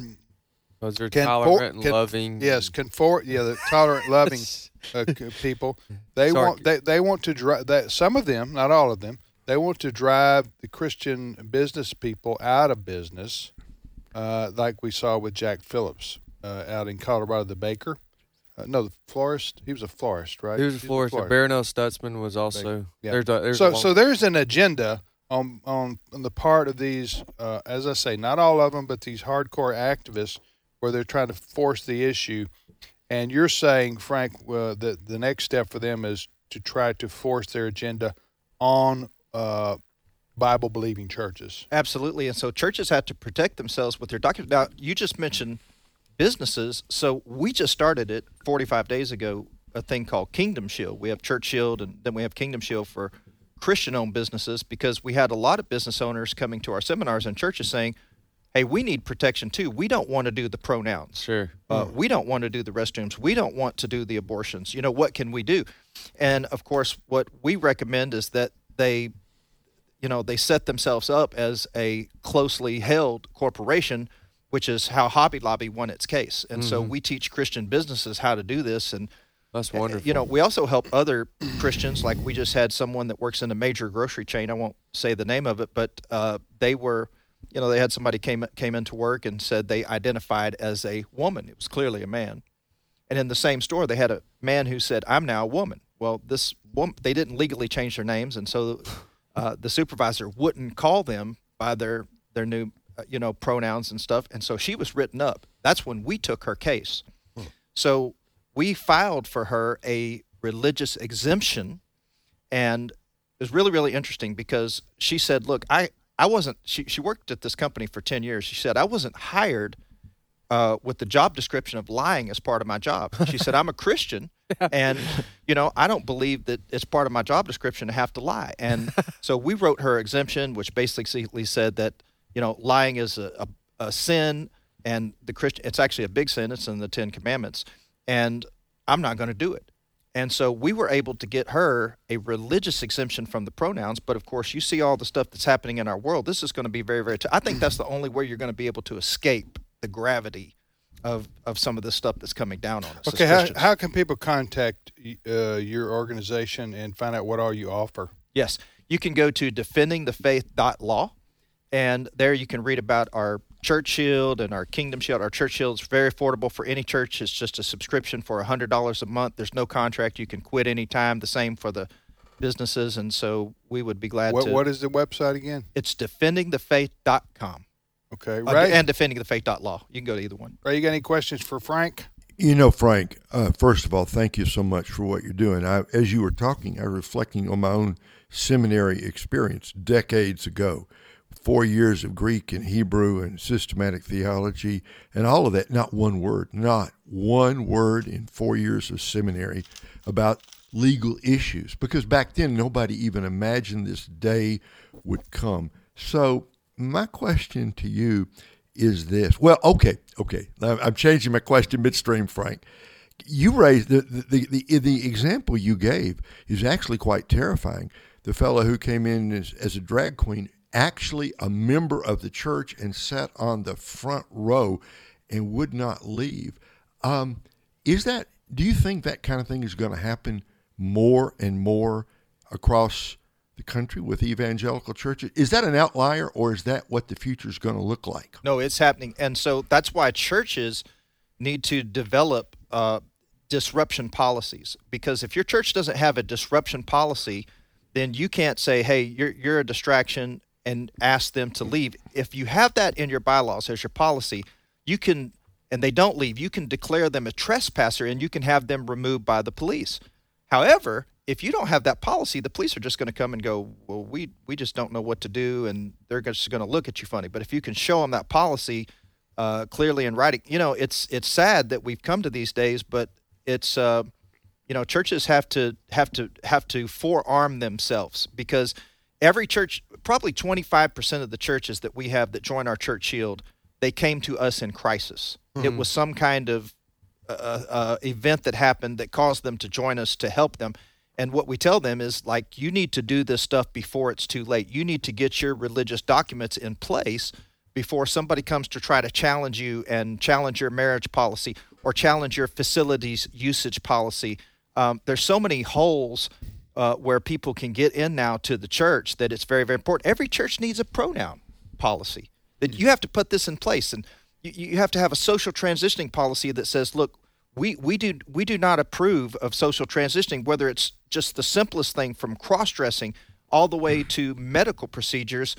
Because they're Can for- tolerant and can- loving. yes, conform. Yeah, the tolerant, loving uh, c- people. They Sorry. want they, they want to drive that. Some of them, not all of them, they want to drive the Christian business people out of business, uh, like we saw with Jack Phillips uh, out in Colorado, the baker. Uh, no, the florist. He was a florist, right? He was a He's florist. Barronell Stutzman was also. Yeah. There's a, there's so a long- so there's an agenda on on on the part of these, uh, as I say, not all of them, but these hardcore activists, where they're trying to force the issue. And you're saying, Frank, uh, that the next step for them is to try to force their agenda on uh, Bible-believing churches. Absolutely. And so churches have to protect themselves with their documents. Now, you just mentioned businesses. So we just started it forty-five days ago, a thing called Kingdom Shield. We have Church Shield, and then we have Kingdom Shield for Christian-owned businesses, because we had a lot of business owners coming to our seminars and churches saying, hey, we need protection too. We don't want to do the pronouns. Sure. Uh, we don't want to do the restrooms. We don't want to do the abortions. You know, what can we do? And of course, what we recommend is that they, you know, they set themselves up as a closely held corporation, which is how Hobby Lobby won its case. And mm-hmm. so we teach Christian businesses how to do this. And that's wonderful. You know, we also help other Christians. Like we just had someone that works in a major grocery chain. I won't say the name of it, but uh, they were, you know, they had somebody came came into work and said they identified as a woman. It was clearly a man. And in the same store, they had a man who said, I'm now a woman. Well, this woman, they didn't legally change their names, and so uh, the supervisor wouldn't call them by their their new, uh, you know, pronouns and stuff. And so she was written up. That's when we took her case. Hmm. So we filed for her a religious exemption, and it was really, really interesting because she said, look, I, I wasn't, she, she worked at this company for ten years. She said, I wasn't hired uh, with the job description of lying as part of my job. She said, I'm a Christian, and, you know, I don't believe that it's part of my job description to have to lie. And so we wrote her exemption, which basically said that, you know, lying is a, a, a sin, and the Christian, it's actually a big sin. It's in the Ten Commandments. And I'm not going to do it. And so we were able to get her a religious exemption from the pronouns. But, of course, you see all the stuff that's happening in our world. This is going to be very, very t- – I think that's the only way you're going to be able to escape the gravity of, of some of this stuff that's coming down on us. Okay, how, how can people contact uh, your organization and find out what all you offer? Yes, you can go to defending the faith dot law, and there you can read about our Church Shield and our Kingdom Shield. Our Church Shield is very affordable for any church. It's just a subscription for one hundred dollars a month. There's no contract. You can quit anytime. The same for the businesses, and so we would be glad what, to. What is the website again? It's defending the faith dot com. Okay, uh, right. And defending the faith dot law. You can go to either one. Ray, you got any questions for Frank? You know, Frank, uh, first of all, thank you so much for what you're doing. I, as you were talking, I was reflecting on my own seminary experience decades ago. Four years of Greek and Hebrew and systematic theology and all of that. Not one word, not one word in four years of seminary about legal issues. Because back then, nobody even imagined this day would come. So my question to you is this. Well, okay, okay. I'm changing my question midstream, Frank. You raised the the, the, the example you gave is actually quite terrifying. The fellow who came in as, as a drag queen, actually a member of the church, and sat on the front row and would not leave. Um, is that, do you think that kind of thing is going to happen more and more across the country with evangelical churches? Is that an outlier, or is that what the future is going to look like? No, it's happening. And so that's why churches need to develop uh, disruption policies, because if your church doesn't have a disruption policy, then you can't say, hey, you're you're a distraction, and ask them to leave. If you have that in your bylaws as your policy, you can, and they don't leave, you can declare them a trespasser, and you can have them removed by the police. However, if you don't have that policy, the police are just going to come and go, well, we we just don't know what to do, and they're just going to look at you funny. But if you can show them that policy uh, clearly in writing, you know, it's it's sad that we've come to these days, but it's uh, you know, churches have to have to have to forearm themselves, because every church, probably twenty-five percent of the churches that we have that join our Church Shield, they came to us in crisis. Mm-hmm. It was some kind of uh, uh, event that happened that caused them to join us to help them. And what we tell them is, like, you need to do this stuff before it's too late. You need to get your religious documents in place before somebody comes to try to challenge you and challenge your marriage policy or challenge your facilities usage policy. Um, there's so many holes Uh, where people can get in now to the church that it's very, very important. Every church needs a pronoun policy. That you have to put this in place, and you, you have to have a social transitioning policy that says, look, we, we do we do not approve of social transitioning, whether it's just the simplest thing from cross-dressing all the way to medical procedures.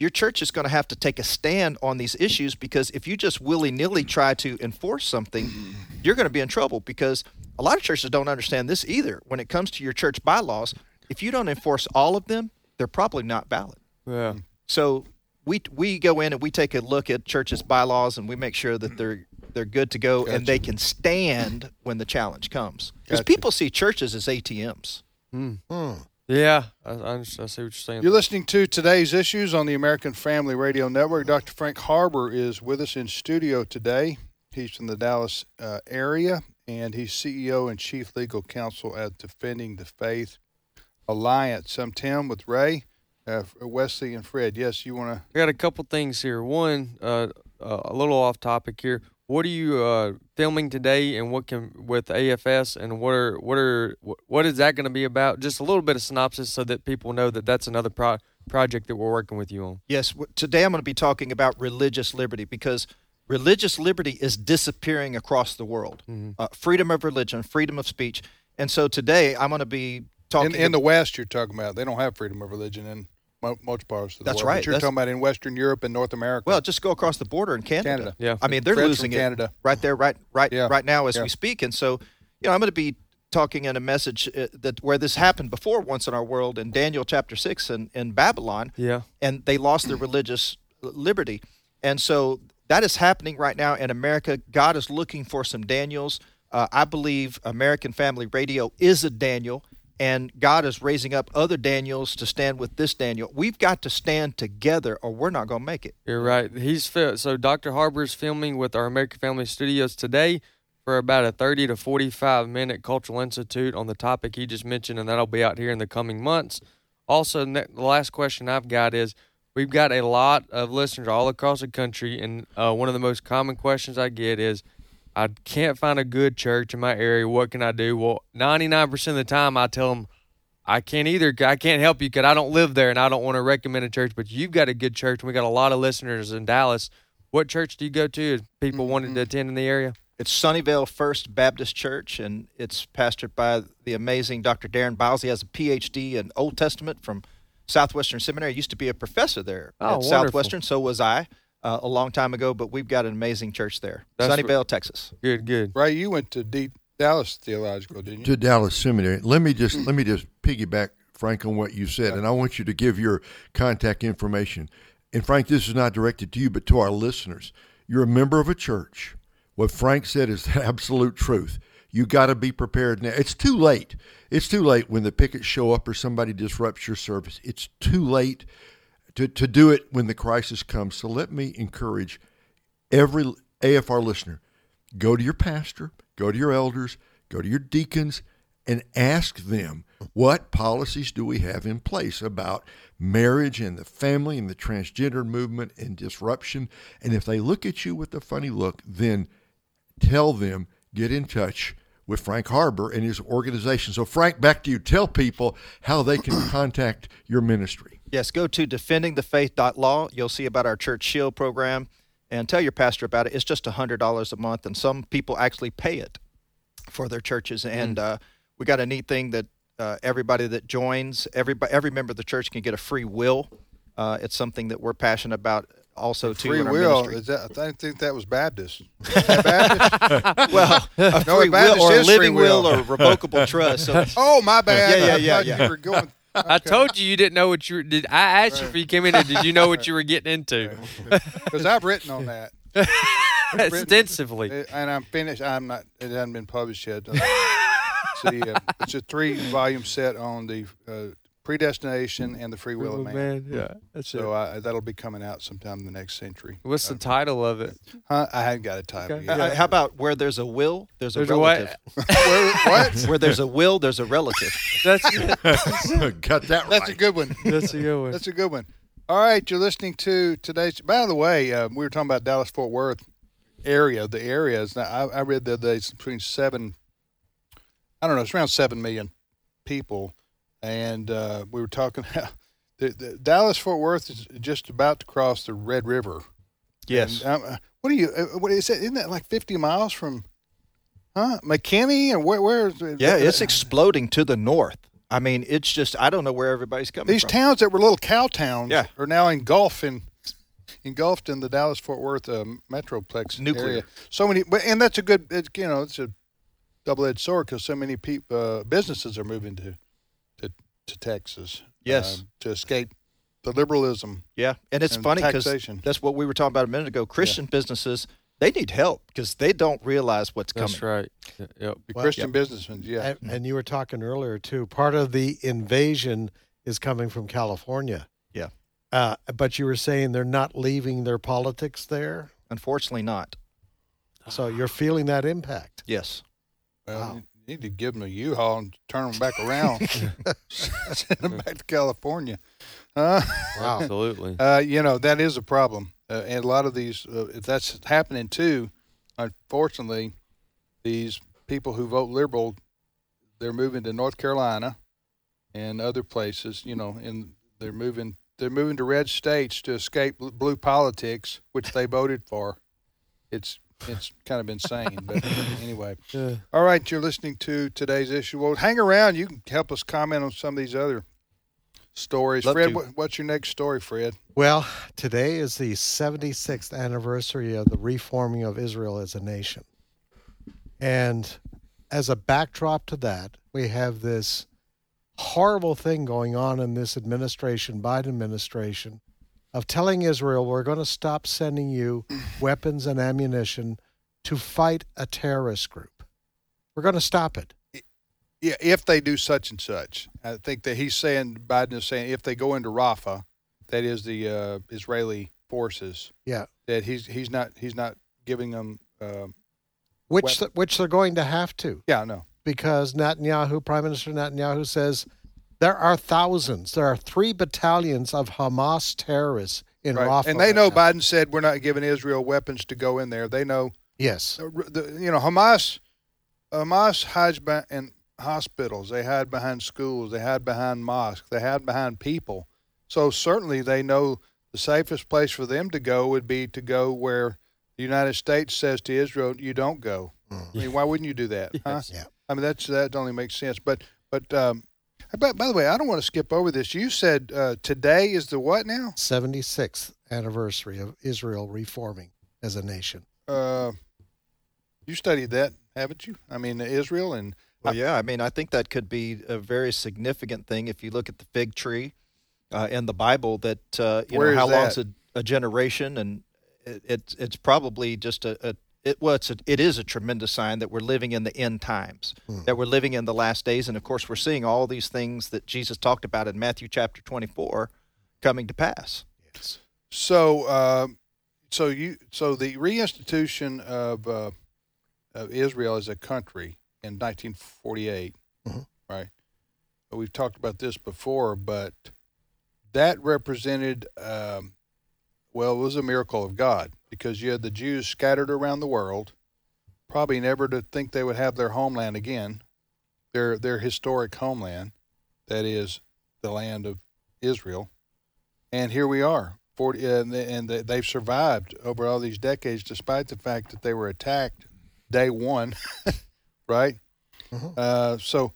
your church is going to have to take a stand on these issues, because if you just willy-nilly try to enforce something, you're going to be in trouble, because a lot of churches don't understand this either. When it comes to your church bylaws, if you don't enforce all of them, they're probably not valid. Yeah. So we we go in and we take a look at churches' bylaws, and we make sure that they're they're good to go, Gotcha. and they can stand when the challenge comes. Because Gotcha. people see churches as A T Ms. Mm. Hmm. Yeah, I, I, understand- I see what you're saying. You're listening to Today's Issues on the American Family Radio Network. Doctor Frank Harbor is with us in studio today. He's from the Dallas uh, area, and he's C E O and Chief Legal Counsel at Defending the Faith Alliance. I'm Tim with Ray, uh, Wesley, and Fred. Yes, you want to? I got a couple things here. One, uh, uh, a little off topic here. What are you uh, filming today, and what can with A F S, and what are what are what is that going to be about? Just a little bit of synopsis so that people know that that's another pro- project that we're working with you on. Yes, w- today I'm going to be talking about religious liberty, because religious liberty is disappearing across the world. Mm-hmm. Uh, freedom of religion, freedom of speech. And so today I'm going to be talking In, in the West, you're talking about, they don't have freedom of religion in mo- most parts of the That's world. right. But you're That's- talking about in Western Europe and North America. Well, just go across the border in Canada. Canada. Yeah. I mean, they're Fred's losing from it Canada. right there, right, right, Yeah. right now as Yeah. we speak. And so, you know, I'm going to be talking in a message uh, that where this happened before once in our world in Daniel chapter six in, in Babylon. Yeah. And they lost their religious liberty. And so that is happening right now in America. God is looking for some Daniels. Uh, I believe American Family Radio is a Daniel, and God is raising up other Daniels to stand with this Daniel. We've got to stand together, or we're not going to make it. You're right. He's fi- so Doctor Harbor is filming with our American Family Studios today for about a thirty to forty-five minute Cultural Institute on the topic he just mentioned, and that'll be out here in the coming months. Also, ne- the last question I've got is, we've got a lot of listeners all across the country, and uh, one of the most common questions I get is, I can't find a good church in my area. What can I do? Well, ninety-nine percent of the time I tell them, I can't either. I can't help you because I don't live there and I don't want to recommend a church, but you've got a good church. And we got a lot of listeners in Dallas. What church do you go to if people Mm-hmm. wanted to attend in the area? It's Sunnyvale First Baptist Church, and it's pastored by the amazing Doctor Darren Biles. He has a P H D in Old Testament from Southwestern Seminary. He used to be a professor there Oh, at wonderful. Southwestern. So was I uh, a long time ago, but we've got an amazing church there. That's Sunnyvale, Texas. Good, good. Ray, you went to D- Dallas Theological, didn't you? To Dallas Seminary. Let me just let me just piggyback, Frank, on what you said, and I want you to give your contact information. And Frank, this is not directed to you, but to our listeners. You're a member of a church. What Frank said is the absolute truth. You got to be prepared now. It's too late. It's too late when the pickets show up or somebody disrupts your service. It's too late to, to do it when the crisis comes. So let me encourage every A F R listener, go to your pastor, go to your elders, go to your deacons, and ask them, what policies do we have in place about marriage and the family and the transgender movement and disruption? And if they look at you with a funny look, then tell them, get in touch with Frank Harbor and his organization. So, Frank, back to you. Tell people how they can contact your ministry. Yes, go to defending the faith dot law. You'll see about our Church Shield program, and tell your pastor about it. It's just one hundred dollars a month, and some people actually pay it for their churches. And uh, we got a neat thing that uh, everybody that joins, every, every member of the church can get a free will. Uh, it's something that we're passionate about also, too, Free in our will. ministry. Is that, I think that was Baptist. Is that Baptist? Well, a No, free Baptist will or a is free living will will. or revocable trust. So Oh, my bad. Yeah, yeah, I yeah, thought yeah. You were going. I told you you didn't know what you were. Did I asked you if you came in? And did you know what you were getting into? Because I've written on that. Extensively. And I'm finished. I'm not. It hasn't been published yet. See, uh, it's a three-volume set on the uh, predestination and the free will Oh, of man. man, yeah, that's So it. I, that'll be coming out sometime in the next century. What's the title of it? Huh? I haven't got a title Okay. yet. uh, how about where there's a will, there's a There's a what? relative. Where- what? Where there's a will, there's a relative. That's it. Got that right. That's a good one. That's a good one. That's a good one. All right, you're listening to today's. By the way, uh, we were talking about Dallas Fort Worth area. The areas. Now, I, I read the other day it's between seven. I don't know. It's around seven million people, and uh, we were talking. the, the Dallas Fort Worth is just about to cross the Red River. Yes. And, um, what are you? Uh, what is that? Isn't that like fifty miles from? Huh? McKinney or where? Where is it? Yeah, it's exploding to the north. I mean, it's just, I don't know where everybody's coming These from. towns that were little cow towns Yeah. are now engulfed in, engulfed in the Dallas-Fort Worth uh, metroplex Nuclear. area. So many, but and that's a good, it's, you know, it's a double-edged sword because so many people, uh, businesses are moving to, to, to Texas. Yes. uh, to escape the liberalism. Yeah, and it's and funny because taxation. that's what we were talking about a minute ago. Christian businesses, they need help because they don't realize what's That's coming. right. Y- Yep. The Well, Christian yep. businessmen, yeah. And, and you were talking earlier too. Part of the invasion is coming from California. Yeah. Uh, but you were saying they're not leaving their politics there, Unfortunately, not. so you're feeling that impact. Yes. Well, Wow. you need to give them a U-Haul and turn them back around. Send them back to California. Uh, Wow. Absolutely. uh, you know, that is a problem. Uh, and a lot of these, uh, if that's happening too, unfortunately, these people who vote liberal, they're moving to North Carolina and other places, you know, and they're moving they're moving to red states to escape bl- blue politics, which they voted for. It's it's kind of insane, but anyway. Yeah. All right, you're listening to today's issue. Well, hang around. You can help us comment on some of these other stories. Love Fred, to. what, what's your next story, Fred? Well, today is the seventy-sixth anniversary of the reforming of Israel as a nation. And as a backdrop to that, we have this horrible thing going on in this administration, Biden administration, of telling Israel, we're going to stop sending you weapons and ammunition to fight a terrorist group. We're going to stop it. Yeah, if they do such and such. I think that he's saying, Biden is saying, if they go into Rafah, that is the uh, Israeli forces, Yeah. that he's he's not he's not giving them. Uh, Which, Weapon. which they're going to have to. yeah, no. Because Netanyahu, Prime Minister Netanyahu says there are thousands, there are three battalions of Hamas terrorists in Right. Rafah. And they right know now. Biden said we're not giving Israel weapons to go in there. They know, Yes. uh, the, you know, Hamas, Hamas hides be- in hospitals. They hide behind schools. They hide behind mosques. They hide behind people. So certainly they know the safest place for them to go would be to go where the United States says to Israel, you don't go. I mean, why wouldn't you do that? Huh? Yeah. I mean, that's that only makes sense. But but um, by, by the way, I don't want to skip over this. You said uh, today is the what now? seventy-sixth anniversary of Israel reforming as a nation. Uh, you studied that, haven't you? I mean, Israel and Well, yeah, I mean, I think that could be a very significant thing if you look at the fig tree uh, in the Bible. That uh, you Where know, is how long's that? a, a generation, and it, it's it's probably just a, a it well, it's a, it is a tremendous sign that we're living in the end times, that we're living in the last days, and of course, we're seeing all these things that Jesus talked about in Matthew chapter twenty-four coming to pass. Yes. so uh, so you so the reinstitution of uh, of Israel as a country in nineteen forty-eight, Mhm. right? We've talked about this before, but that represented, um, well, it was a miracle of God because you had the Jews scattered around the world, probably never to think they would have their homeland again, their their historic homeland, that is the land of Israel, and here we are, forty, uh, and they- and they- they've survived over all these decades, despite the fact that they were attacked day one, right? Mhm. Uh, so,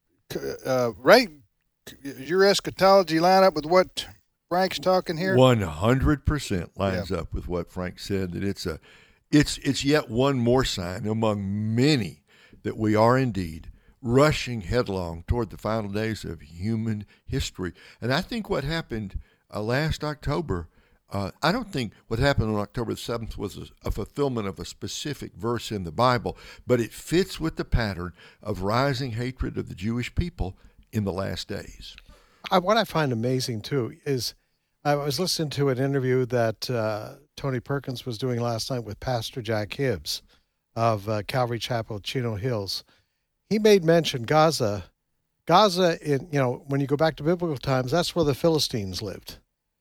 uh, Ray, your eschatology line up with what Frank's talking here? One hundred percent lines up with what Frank said. That it's a, it's it's yet one more sign among many that we are indeed rushing headlong toward the final days of human history. And I think what happened uh, last October, uh, I don't think what happened on October the seventh was a, a fulfillment of a specific verse in the Bible, but it fits with the pattern of rising hatred of the Jewish people in the last days. I, what I find amazing too is I was listening to an interview that uh, Tony Perkins was doing last night with Pastor Jack Hibbs of uh, Calvary Chapel, Chino Hills. He made mention Gaza. Gaza, in you know, when you go back to biblical times, that's where the Philistines lived,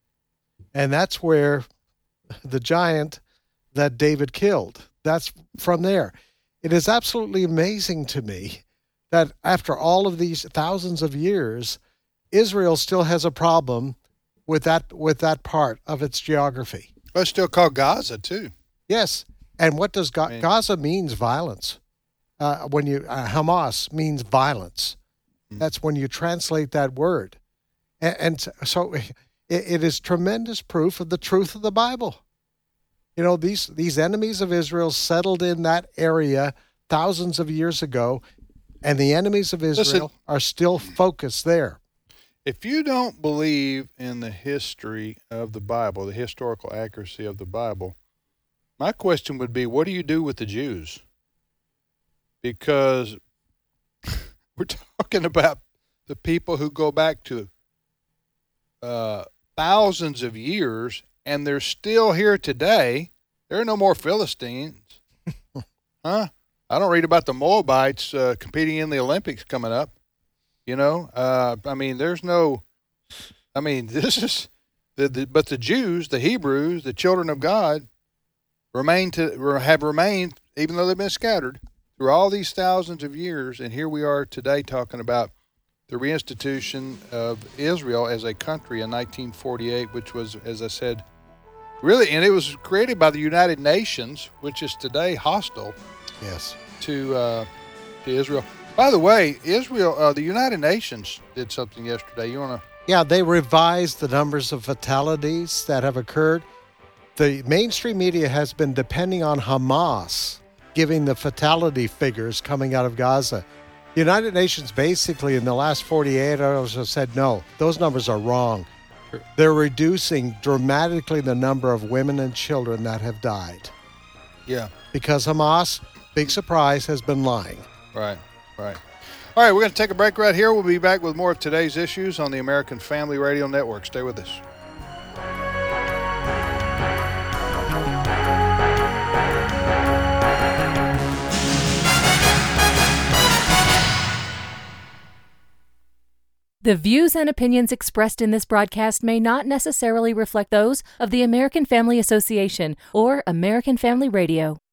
and that's where the giant that David killed. That's from there. It is absolutely amazing to me that after all of these thousands of years, Israel still has a problem with that with that part of its geography. Well, it's still called Gaza too. Yes, and what does Ga- Man. Gaza means? Violence. Uh, when you uh, Hamas means violence. That's when you translate that word. And, and so it, it is tremendous proof of the truth of the Bible. You know, these, these enemies of Israel settled in that area thousands of years ago, and the enemies of Israel Listen, are still focused there. If you don't believe in the history of the Bible, the historical accuracy of the Bible, my question would be, what do you do with the Jews? Because we're talking about the people who go back to uh, thousands of years, and they're still here today. There are no more Philistines. Huh? I don't read about the Moabites uh, competing in the Olympics coming up. You know, uh, I mean, there's no, I mean, this is, the, the but the Jews, the Hebrews, the children of God, remain to have remained, even though they've been scattered through all these thousands of years. And here we are today talking about the reinstitution of Israel as a country in nineteen forty-eight, which was, as I said, really, and it was created by the United Nations, which is today hostile. Yes. To uh, to Israel. By the way, Israel, uh, the United Nations did something yesterday. You want to? Yeah, they revised the numbers of fatalities that have occurred. The mainstream media has been depending on Hamas giving the fatality figures coming out of Gaza. The United Nations basically in the last forty-eight hours have said, no, those numbers are wrong. They're reducing dramatically the number of women and children that have died. Yeah. Because Hamas, big surprise, has been lying. Right, right. All right, we're going to take a break right here. We'll be back with more of today's issues on the American Family Radio Network. Stay with us. The views and opinions expressed in this broadcast may not necessarily reflect those of the American Family Association or American Family Radio.